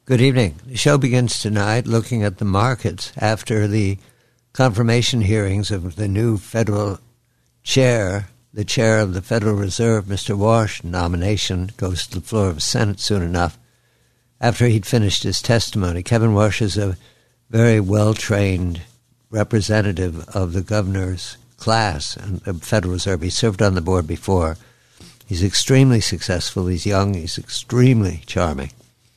Good evening. The show begins tonight looking at the markets after the confirmation hearings of the new federal chair, the chair of the Federal Reserve, Mr. Warsh. Nomination goes to the floor of the Senate soon enough. After he'd finished his testimony, Kevin Warsh is a very well-trained representative of the governor's class and the Federal Reserve. He served on the board before. He's extremely successful. He's young. He's extremely charming.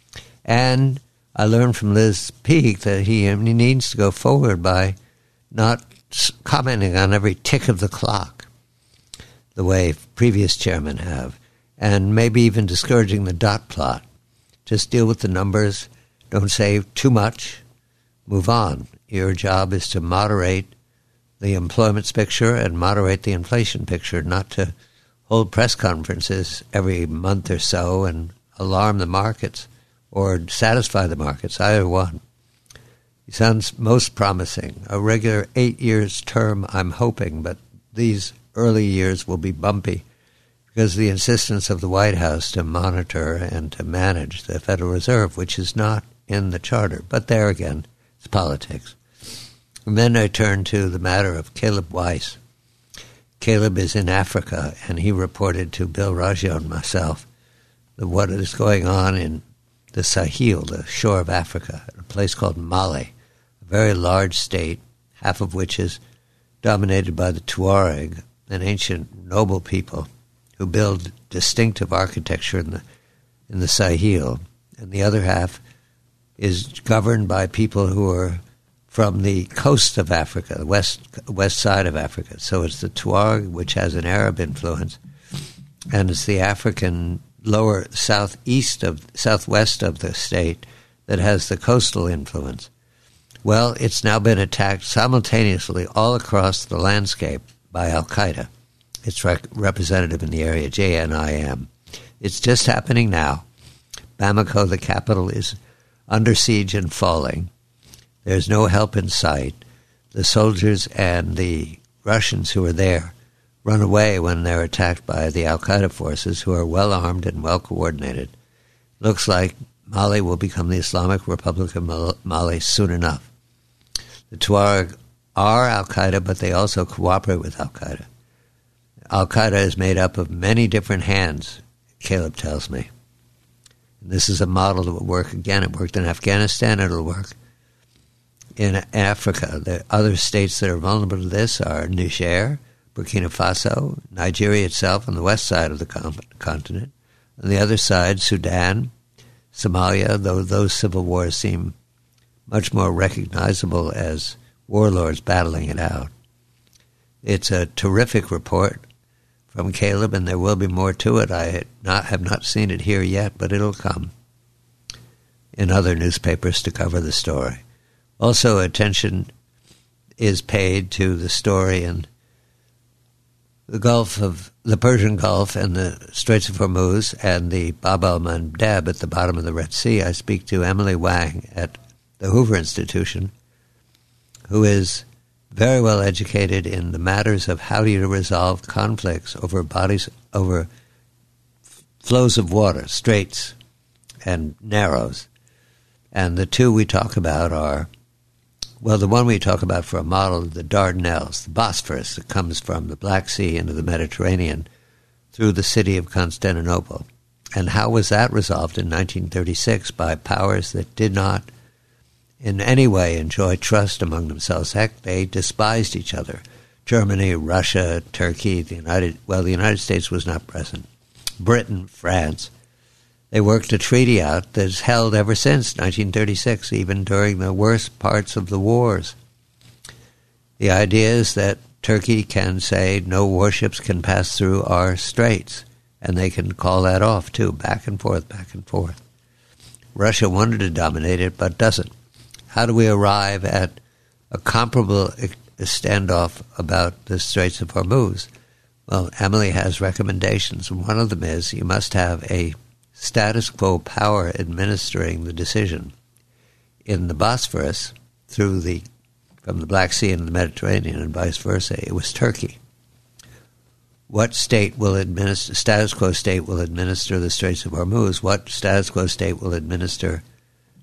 And I learned from Liz Peek that he needs to go forward by not commenting on every tick of the clock, the way previous chairmen have, and maybe even discouraging the dot plot. Just deal with the numbers. Don't say too much. Move on. Your job is to moderate the employment picture and moderate the inflation picture, not to hold press conferences every month or so and alarm the markets or satisfy the markets, either one. He sounds most promising. A regular 8 years term, I'm hoping, but these early years will be bumpy because of the insistence of the White House to monitor and to manage the Federal Reserve, which is not in the charter. But there again, it's politics. And then I turn to the matter of Caleb Weiss. Caleb is in Africa, and he reported to Bill Raggio and myself what is going on in the Sahel, the shore of Africa, a place called Mali, a very large state, half of which is dominated by the Tuareg, an ancient noble people who build distinctive architecture in the Sahel, and the other half is governed by people who are from the coast of Africa, the west side of Africa. So it's the Tuareg, which has an Arab influence, and it's the African lower southwest of the state that has the coastal influence. Well, it's now been attacked simultaneously all across the landscape by Al-Qaeda. Its representative in the area, JNIM. It's just happening now. Bamako, the capital, is under siege and falling. There's no help in sight. The soldiers and the Russians who are there run away when they're attacked by the Al-Qaeda forces, who are well-armed and well-coordinated. Looks like Mali will become the Islamic Republic of Mali soon enough. The Tuareg are Al-Qaeda, but they also cooperate with Al-Qaeda. Al-Qaeda is made up of many different hands, Caleb tells me. And this is a model that will work again. It worked in Afghanistan. It'll work in Africa. The other states that are vulnerable to this are Niger, Burkina Faso, Nigeria itself on the west side of the continent. On the other side, Sudan, Somalia, though those civil wars seem much more recognizable as warlords battling it out. It's a terrific report from Caleb, and there will be more to it. I have not seen it here yet, but it'll come in other newspapers to cover the story. Also, attention is paid to the story in the Persian Gulf and the Straits of Hormuz and the Bab el-Mandeb at the bottom of the Red Sea. I speak to Emily Wang at the Hoover Institution, who is very well educated in the matters of how do you resolve conflicts over flows of water, straits and narrows. And the two we talk about are, well, the one we talk about for a model, the Dardanelles, the Bosphorus that comes from the Black Sea into the Mediterranean through the city of Constantinople. And how was that resolved in 1936 by powers that did not in any way enjoy trust among themselves? Heck, they despised each other. Germany, Russia, Turkey, the United States was not present. Britain, France. They worked a treaty out that's held ever since 1936, even during the worst parts of the wars. The idea is that Turkey can say no warships can pass through our straits, and they can call that off, too, back and forth, back and forth. Russia wanted to dominate it, but doesn't. How do we arrive at a comparable standoff about the Straits of Hormuz? Well, Emily has recommendations. One of them is you must have a status quo power administering the decision. In the Bosphorus, from the Black Sea into the Mediterranean and vice versa, it was Turkey. What status quo state will administer the Straits of Hormuz? What status quo state will administer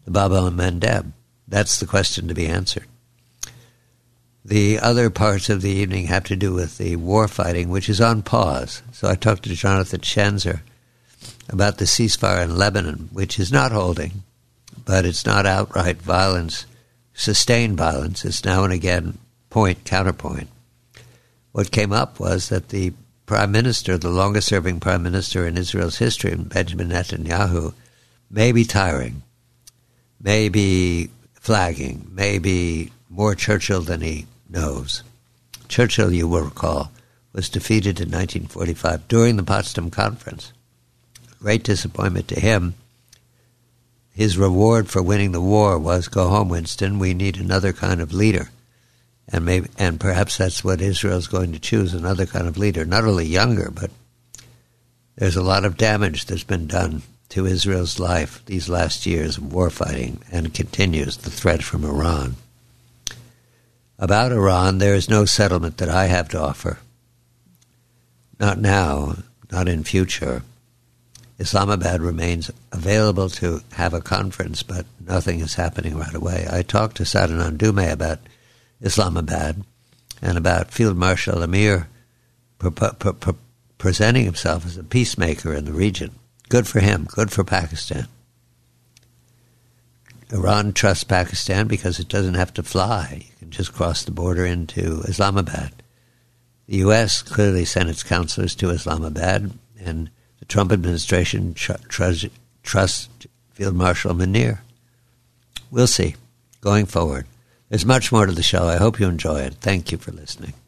the Bab el-Mandeb? That's the question to be answered. The other parts of the evening have to do with the war fighting, which is on pause. So I talked to Jonathan Schenzer about the ceasefire in Lebanon, which is not holding, but it's not outright violence, sustained violence. It's now and again counterpoint. What came up was that the prime minister, the longest-serving prime minister in Israel's history, Benjamin Netanyahu, may be tiring, may be flagging, may be more Churchill than he knows. Churchill, you will recall, was defeated in 1945 during the Potsdam Conference. Great disappointment to him. His reward for winning the war was, go home, Winston, we need another kind of leader. And perhaps that's what Israel's going to choose, another kind of leader, not only younger, but there's a lot of damage that's been done to Israel's life these last years of war fighting, and continues the threat from Iran. About Iran, there is no settlement that I have to offer. Not now, not in future. Islamabad remains available to have a conference, but nothing is happening right away. I talked to Sadhana Dume about Islamabad and about Field Marshal Amir presenting himself as a peacemaker in the region. Good for him, good for Pakistan. Iran trusts Pakistan because it doesn't have to fly. You can just cross the border into Islamabad. The U.S. clearly sent its counselors to Islamabad, and the Trump administration trusts Field Marshal Munir. We'll see, going forward. There's much more to the show. I hope you enjoy it. Thank you for listening.